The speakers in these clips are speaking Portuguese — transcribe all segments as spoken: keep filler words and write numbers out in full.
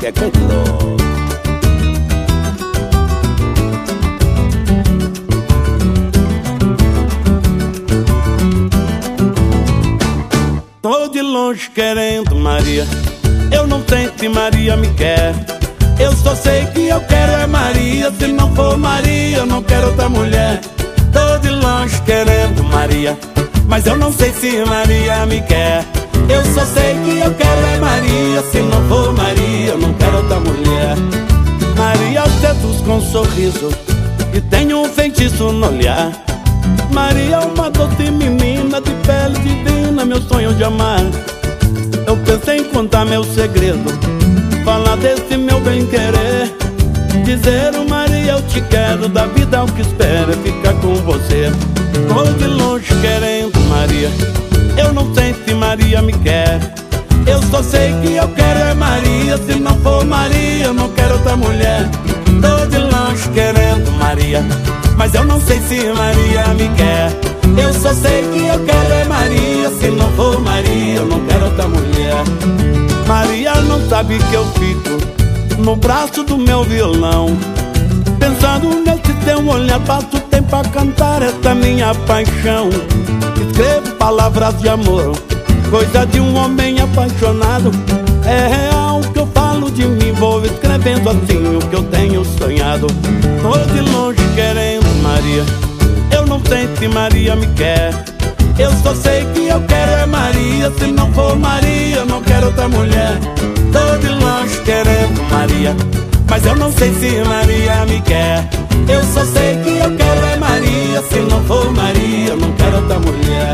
qualquer cantor. Tô de longe querendo Maria, eu não sei se Maria me quer. Eu só sei que eu quero é Maria, se não for Maria eu não quero outra mulher. Tô de longe querendo Maria, mas eu não sei se Maria me quer. Eu só sei que eu quero é Maria, se não for Maria eu não quero outra mulher. Maria seduz com um sorriso e tem um feitiço no olhar. Maria é uma doce menina de pele divina, meu sonho de amar. Eu pensei em contar meu segredo, falar desse meu bem-querer, dizer, oh Maria, eu te quero, da vida o que espero é ficar com você. Tô de longe querendo Maria, eu não sei se Maria me quer. Eu só sei que eu quero é Maria, se não for Maria eu não quero outra mulher. Tô de longe querendo Maria, mas eu não sei se Maria me quer. Eu só sei que eu quero é Maria, se não for Maria eu não quero outra mulher. Maria não sabe que eu fico no braço do meu violão, pensando nesse teu olhar, passo tempo a cantar essa minha paixão. Escrevo palavras de amor, coisa de um homem apaixonado. É real que eu falo de mim, vou escrevendo assim o que eu tenho sonhado. Tô de longe querendo Maria, eu não sei se Maria me quer. Eu só sei que eu quero é Maria, se não for Maria eu não quero outra mulher. Tô de longe querendo Maria, mas eu não sei se Maria me quer. Eu só sei que eu quero é Maria, se não for Maria eu não quero outra mulher.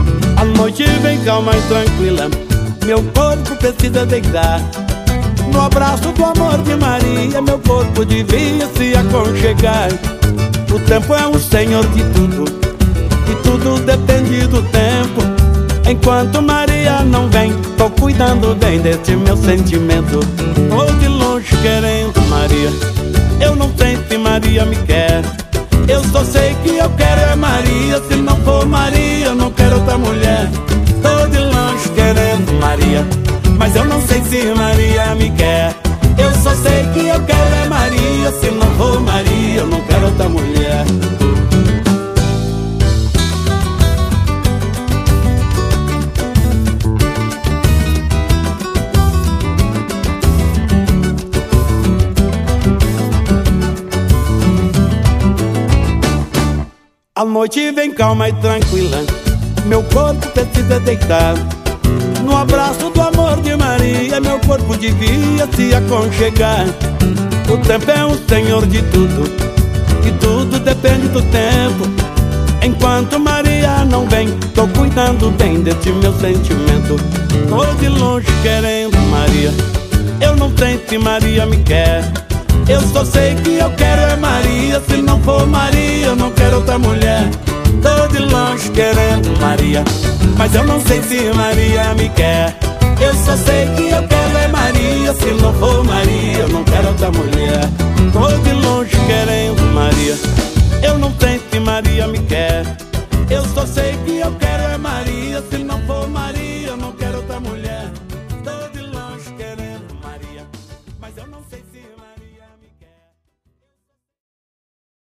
A noite vem calma e tranquila, meu corpo precisa deitar no abraço do amor de Maria, meu corpo devia se aconchegar. O tempo é o senhor de tudo, e tudo depende do tempo. Enquanto Maria não vem, tô cuidando bem desse meu sentimento. Tô de longe querendo Maria, eu não sei se Maria me quer. Eu só sei que eu quero é Maria, se não for Maria eu não quero outra mulher. Tô de longe querendo Maria, mas eu não sei se Maria me quer. Eu só sei que eu quero é Maria, se não for Maria eu não quero outra mulher. A noite vem calma e tranquila, meu corpo precisa deitar no abraço do amor de Maria, meu corpo devia se aconchegar. O tempo é o senhor de tudo, e tudo depende do tempo. Enquanto Maria não vem, tô cuidando bem desse meu sentimento. Tô de longe querendo Maria, eu não sei se Maria me quer. Eu só sei que eu quero é Maria, se não for Maria eu não quero outra mulher. Tô de longe querendo Maria, mas eu não sei se Maria me quer. Eu só sei que eu quero é Maria, se não for Maria eu não quero outra mulher. Tô de longe querendo Maria,